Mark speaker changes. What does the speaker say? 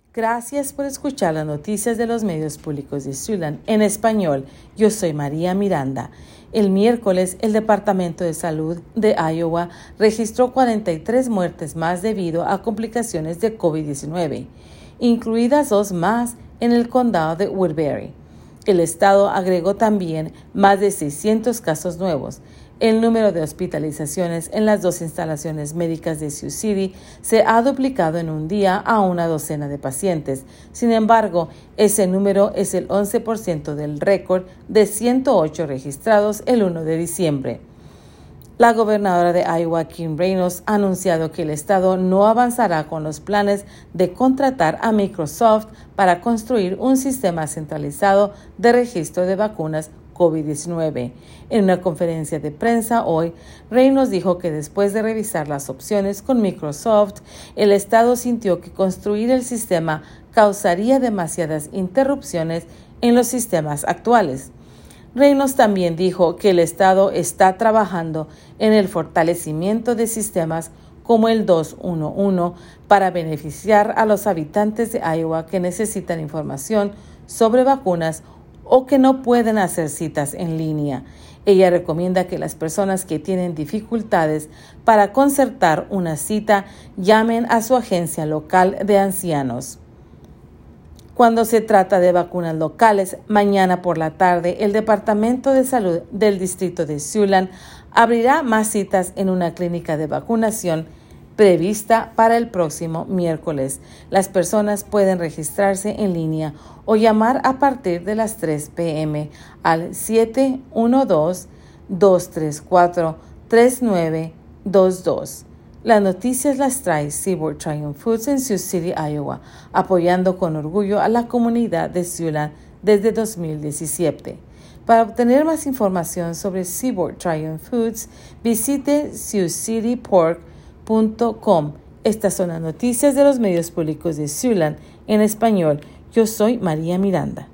Speaker 1: Gracias por escuchar las noticias de los medios públicos de Siouxland en español. Yo soy María Miranda. El miércoles, el Departamento de Salud de Iowa registró 43 muertes más debido a complicaciones de COVID-19, incluidas 2 más en el condado de Woodbury. El estado agregó también más de 600 casos nuevos. El número de hospitalizaciones en las 2 instalaciones médicas de Sioux City se ha duplicado en un día a una docena de pacientes. Sin embargo, ese número es el 11% del récord de 108 registrados el 1 de diciembre. La gobernadora de Iowa, Kim Reynolds, ha anunciado que el estado no avanzará con los planes de contratar a Microsoft para construir un sistema centralizado de registro de vacunas COVID-19. En una conferencia de prensa hoy, Reynolds dijo que después de revisar las opciones con Microsoft, el estado sintió que construir el sistema causaría demasiadas interrupciones en los sistemas actuales. Reynolds también dijo que el estado está trabajando en el fortalecimiento de sistemas como el 211 para beneficiar a los habitantes de Iowa que necesitan información sobre vacunas o que no pueden hacer citas en línea. Ella recomienda que las personas que tienen dificultades para concertar una cita llamen a su agencia local de ancianos. Cuando se trata de vacunas locales, mañana por la tarde, el Departamento de Salud del Distrito de Siouxland abrirá más citas en una clínica de vacunación prevista para el próximo miércoles. Las personas pueden registrarse en línea o llamar a partir de las 3 p.m. al 712-234-3922. Las noticias las trae Seaboard Triumph Foods en Sioux City, Iowa, apoyando con orgullo a la comunidad de Siouxland desde 2017. Para obtener más información sobre Seaboard Triumph Foods, visite siouxcitypork.com. Estas son las noticias de los medios públicos de Siouxland en español. Yo soy María Miranda.